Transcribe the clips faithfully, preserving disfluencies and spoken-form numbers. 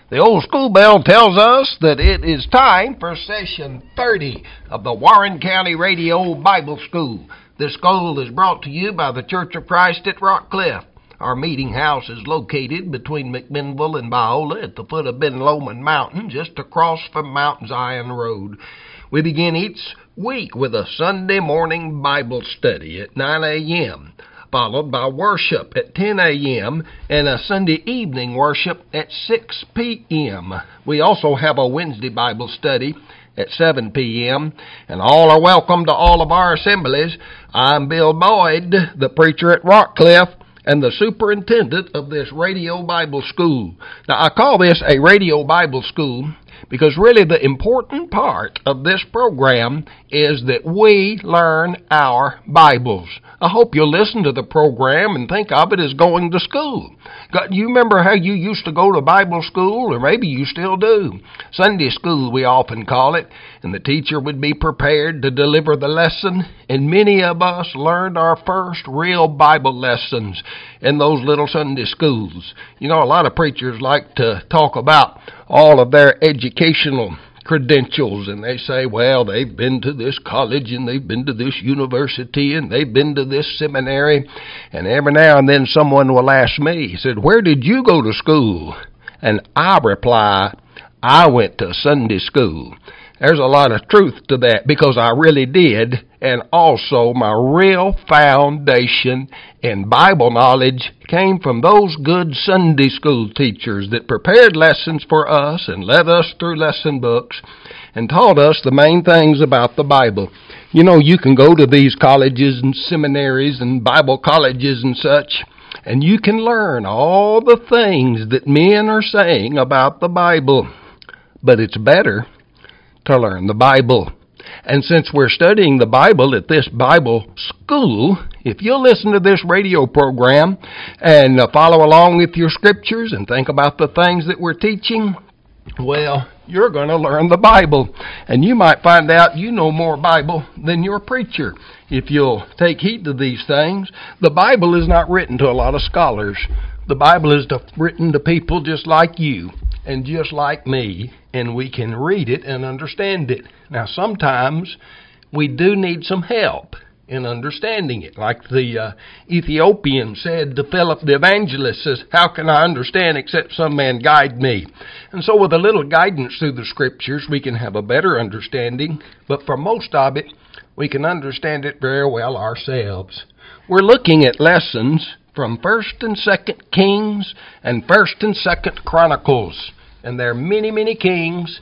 The old school bell tells us that it is time for session thirty of the Warren County Radio Bible School. This school is brought to you by the Church of Christ at Rockcliff. Our meeting house is located between McMinnville and Biola at the foot of Ben Lomond Mountain, just across from Mount Zion Road. We begin each week with a Sunday morning Bible study at nine a.m., followed by worship at ten a.m. and a Sunday evening worship at six p.m. We also have a Wednesday Bible study at seven p.m., and all are welcome to all of our assemblies. I'm Bill Boyd, the preacher at Rockcliff, and the superintendent of this radio Bible school. Now, I call this a radio Bible school because really the important part of this program is that we learn our Bibles. I hope you'll listen to the program and think of it as going to school. God, you remember how you used to go to Bible school, or maybe you still do? Sunday school, we often call it, and the teacher would be prepared to deliver the lesson, and many of us learned our first real Bible lessons in those little Sunday schools. You know, a lot of preachers like to talk about all of their educational credentials, and they say, well, they've been to this college, and they've been to this university, and they've been to this seminary, and every now and then someone will ask me, he said, where did you go to school? And I reply, I went to Sunday school. There's a lot of truth to that, because I really did, and also my real foundation in Bible knowledge came from those good Sunday school teachers that prepared lessons for us and led us through lesson books and taught us the main things about the Bible. You know, you can go to these colleges and seminaries and Bible colleges and such, and you can learn all the things that men are saying about the Bible, but it's better to learn the Bible. And since we're studying the Bible at this Bible school, if you'll listen to this radio program and uh, follow along with your scriptures and think about the things that we're teaching, well, you're going to learn the Bible. And you might find out you know more Bible than your preacher if you'll take heed to these things. The Bible is not written to a lot of scholars. The Bible is to, written to people just like you and just like me, and we can read it and understand it. Now, sometimes we do need some help in understanding it. Like the uh, Ethiopian said to Philip the evangelist, says, how can I understand except some man guide me? And so with a little guidance through the scriptures, we can have a better understanding. But for most of it, we can understand it very well ourselves. We're looking at lessons from First and Second Kings and First and Second Chronicles. And there are many, many kings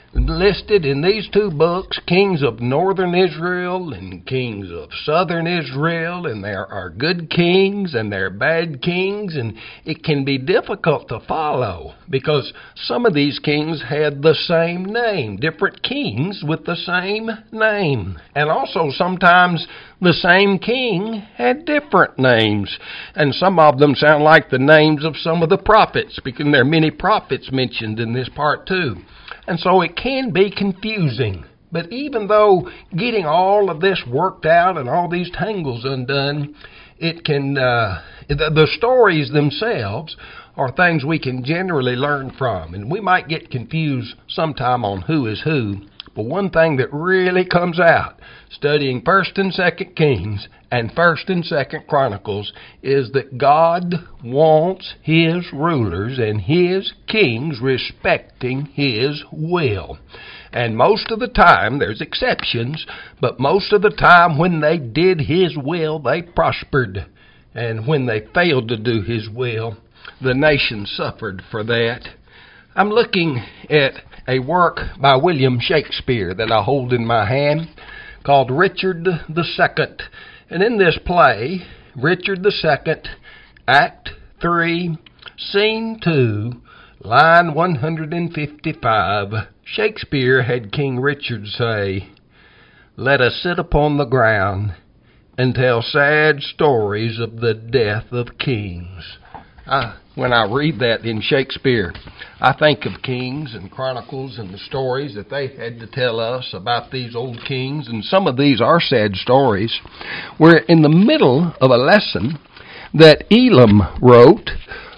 listed in these two books, kings of northern Israel and kings of southern Israel, and there are good kings and there are bad kings, and it can be difficult to follow because some of these kings had the same name, different kings with the same name, and also sometimes the same king had different names, and some of them sound like the names of some of the prophets, because there are many prophets mentioned in this part too. And so it can be confusing. But even though getting all of this worked out and all these tangles undone, it can, uh, the, the stories themselves are things we can generally learn from. And we might get confused sometime on who is who. But one thing that really comes out studying First and Second Kings and First and Second Chronicles is that God wants His rulers and His kings respecting His will. And most of the time, there's exceptions, but most of the time when they did His will, they prospered. And when they failed to do His will, the nation suffered for that. I'm looking at a work by William Shakespeare that I hold in my hand called Richard the Second. And in this play, Richard the Second, Act three, Scene two, line one hundred fifty-five, Shakespeare had King Richard say, "Let us sit upon the ground and tell sad stories of the death of kings." I, when I read that in Shakespeare, I think of kings and chronicles and the stories that they had to tell us about these old kings, and some of these are sad stories. We're in the middle of a lesson that Elam wrote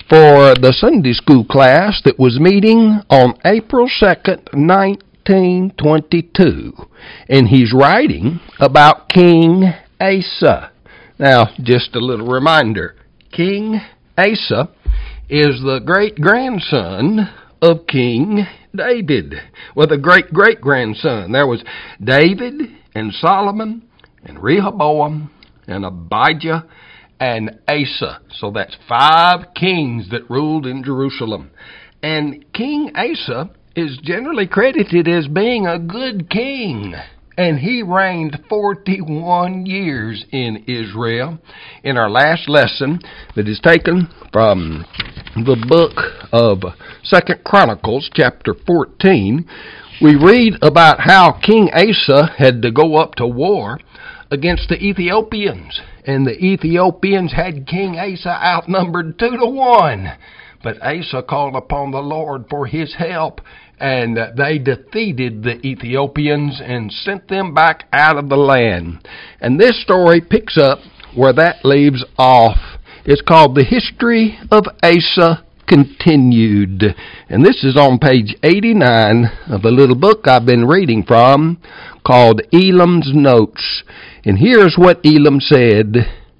for the Sunday school class that was meeting on April second, nineteen twenty-two. And he's writing about King Asa. Now, just a little reminder. King Asa is the great-grandson of King David. Well, the great-great-grandson. There was David and Solomon and Rehoboam and Abijah and Asa. So that's five kings that ruled in Jerusalem. And King Asa is generally credited as being a good king. And he reigned forty-one years in Israel. In our last lesson that is taken from the book of Second Chronicles, chapter fourteen, we read about how King Asa had to go up to war against the Ethiopians. And the Ethiopians had King Asa outnumbered two to one. But Asa called upon the Lord for his help, and they defeated the Ethiopians and sent them back out of the land. And this story picks up where that leaves off. It's called The History of Asa Continued. And this is on page eighty-nine of the little book I've been reading from called Elam's Notes. And here's what Elam said.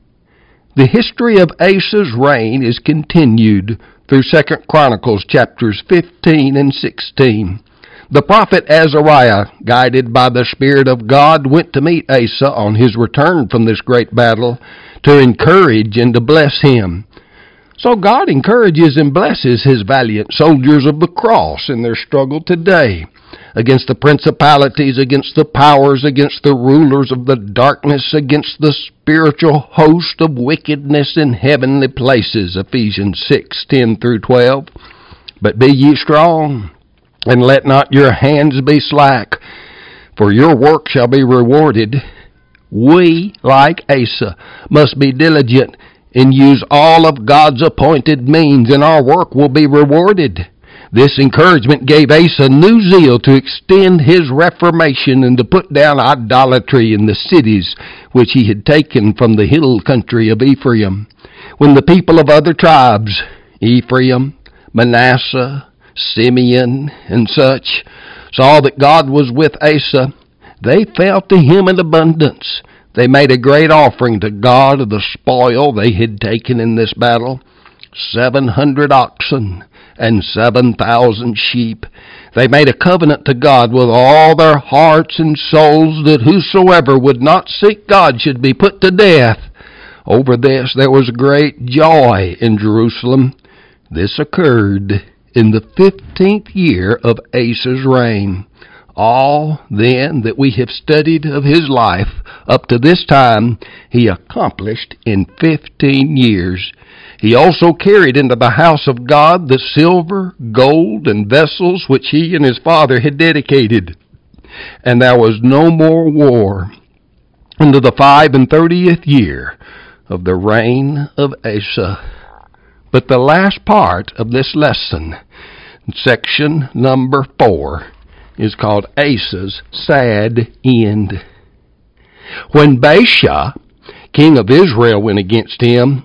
The history of Asa's reign is continued through Second Chronicles chapters fifteen and sixteen. The prophet Azariah, guided by the Spirit of God, went to meet Asa on his return from this great battle to encourage and to bless him. So God encourages and blesses his valiant soldiers of the cross in their struggle today against the principalities, against the powers, against the rulers of the darkness, against the spiritual host of wickedness in heavenly places, Ephesians six, ten through twelve. But be ye strong, and let not your hands be slack, for your work shall be rewarded. We, like Asa, must be diligent and use all of God's appointed means, and our work will be rewarded. This encouragement gave Asa new zeal to extend his reformation and to put down idolatry in the cities which he had taken from the hill country of Ephraim. When the people of other tribes, Ephraim, Manasseh, Simeon, and such, saw that God was with Asa, they fell to him in abundance. They made a great offering to God of the spoil they had taken in this battle, seven hundred oxen and seven thousand sheep. They made a covenant to God with all their hearts and souls that whosoever would not seek God should be put to death. Over this there was great joy in Jerusalem. This occurred in the fifteenth year of Asa's reign. All, then, that we have studied of his life up to this time, he accomplished in fifteen years. He also carried into the house of God the silver, gold, and vessels which he and his father had dedicated. And there was no more war into the five and thirtieth year of the reign of Asa. But the last part of this lesson, section number four, is called Asa's Sad End. When Baasha, king of Israel, went against him,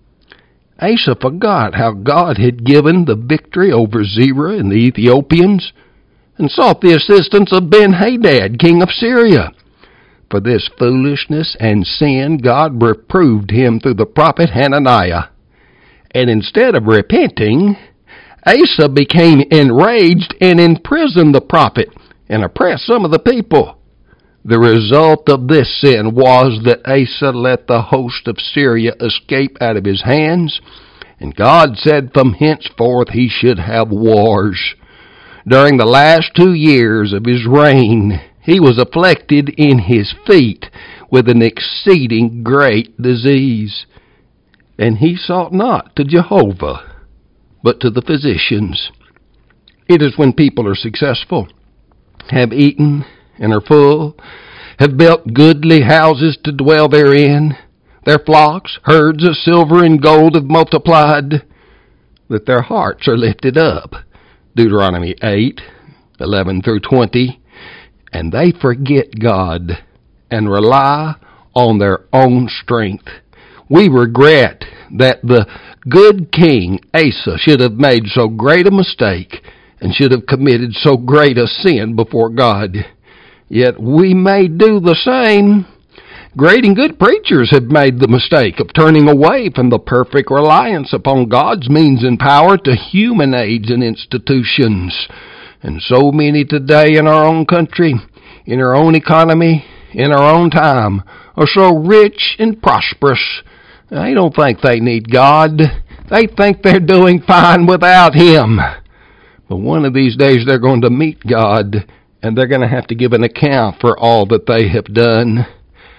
Asa forgot how God had given the victory over Zerah and the Ethiopians and sought the assistance of Ben-Hadad, king of Syria. For this foolishness and sin, God reproved him through the prophet Hananiah. And instead of repenting, Asa became enraged and imprisoned the prophet and oppressed some of the people. The result of this sin was that Asa let the host of Syria escape out of his hands, and God said from henceforth he should have wars. During the last two years of his reign, he was afflicted in his feet with an exceeding great disease. And he sought not to Jehovah, but to the physicians. It is when people are successful, have eaten and are full, have built goodly houses to dwell therein, their flocks, herds of silver and gold have multiplied, that their hearts are lifted up. Deuteronomy eight, eleven through twenty. And they forget God and rely on their own strength. we regret that the good king Asa should have made so great a mistake and should have committed so great a sin before God. Yet we may do the same. Great and good preachers have made the mistake of turning away from the perfect reliance upon God's means and power to human aids and institutions. And so many today in our own country, in our own economy, in our own time, are so rich and prosperous, they don't think they need God. They think they're doing fine without Him. But one of these days they're going to meet God, and they're going to have to give an account for all that they have done.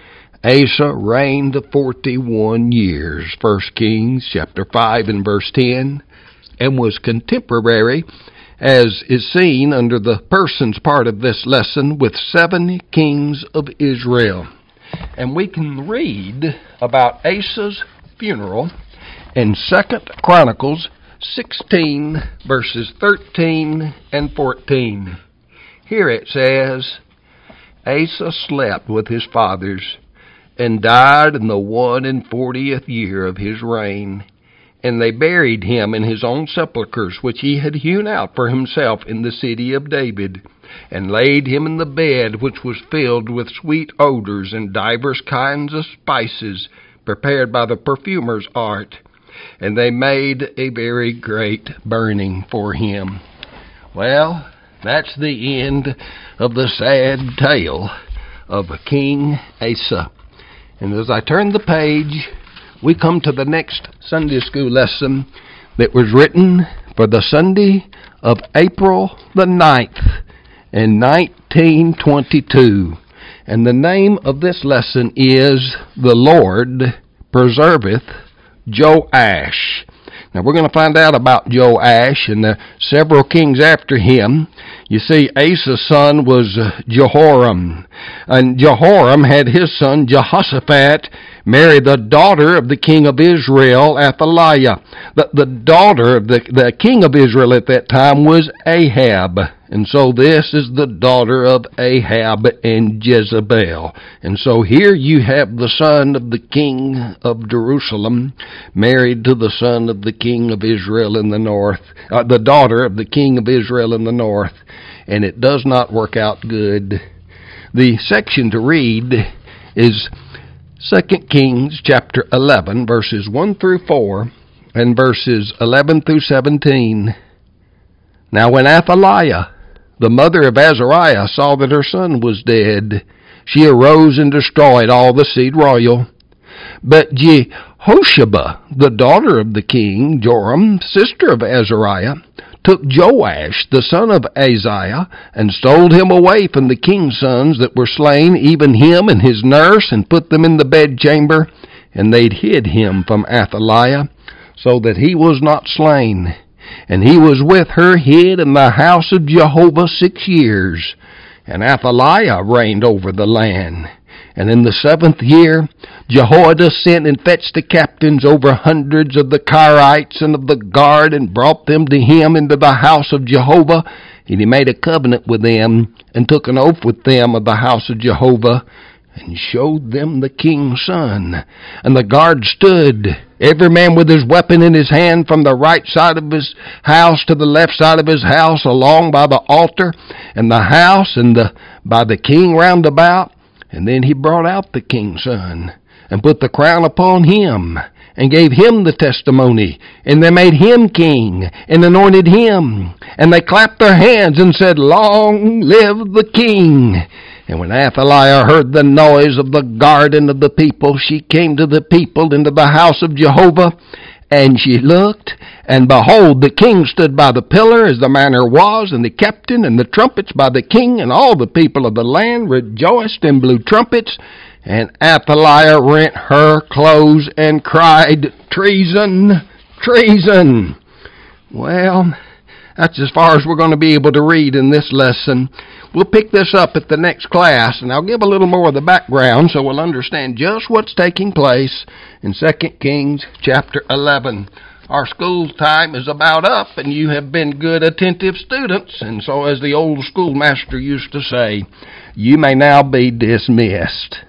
Asa reigned forty-one years, First Kings chapter five and verse ten, and was contemporary, as is seen under the person's part of this lesson, with seven kings of Israel. And we can read about Asa's funeral in Second Chronicles sixteen, verses thirteen and fourteen. Here it says, Asa slept with his fathers, and died in the one and fortieth year of his reign. And they buried him in his own sepulchres, which he had hewn out for himself in the city of David, and laid him in the bed which was filled with sweet odors and divers kinds of spices, prepared by the perfumer's art. And they made a very great burning for him. Well, that's the end of the sad tale of King Asa. And as I turn the page, we come to the next Sunday school lesson that was written for the Sunday of April the ninth in nineteen twenty-two. And the name of this lesson is The Lord Preserveth Joash. Now we're going to find out about Joash and the several kings after him. You see, Asa's son was uh, Jehoram, and Jehoram had his son Jehoshaphat marry the daughter of the king of Israel, Athaliah. The, the daughter of the, the king of Israel at that time was Ahab. And so this is the daughter of Ahab and Jezebel. And so here you have the son of the king of Jerusalem married to the son of the king of Israel in the north, uh, the daughter of the king of Israel in the north. And it does not work out good. The section to read is Second Kings chapter eleven, verses one through four, and verses eleven through seventeen. Now when Athaliah, the mother of Azariah, saw that her son was dead, she arose and destroyed all the seed royal. But Jehosheba, the daughter of the king, Joram, sister of Azariah, took Joash, the son of Ahaziah, and stole him away from the king's sons that were slain, even him and his nurse, and put them in the bedchamber, and they hid him from Athaliah, so that he was not slain. And he was with her hid in the house of Jehovah six years. And Athaliah reigned over the land. And in the seventh year, Jehoiada sent and fetched the captains over hundreds of the Kirites and of the guard, and brought them to him into the house of Jehovah. And he made a covenant with them, and took an oath with them of the house of Jehovah, and showed them the king's son. And the guard stood, every man with his weapon in his hand, from the right side of his house to the left side of his house, along by the altar, and the house, and the by the king round about. And then he brought out the king's son, and put the crown upon him, and gave him the testimony. And they made him king, and anointed him. And they clapped their hands, and said, Long live the king! And when Athaliah heard the noise of the guard and of the people, she came to the people into the house of Jehovah. And she looked, and behold, the king stood by the pillar, as the manner was, and the captain and the trumpets by the king, and all the people of the land rejoiced and blew trumpets. And Athaliah rent her clothes and cried, Treason! Treason! Well, that's as far as we're going to be able to read in this lesson. We'll pick this up at the next class, and I'll give a little more of the background so we'll understand just what's taking place in Second Kings chapter eleven. Our school time is about up, and you have been good, attentive students, and so as the old schoolmaster used to say, you may now be dismissed.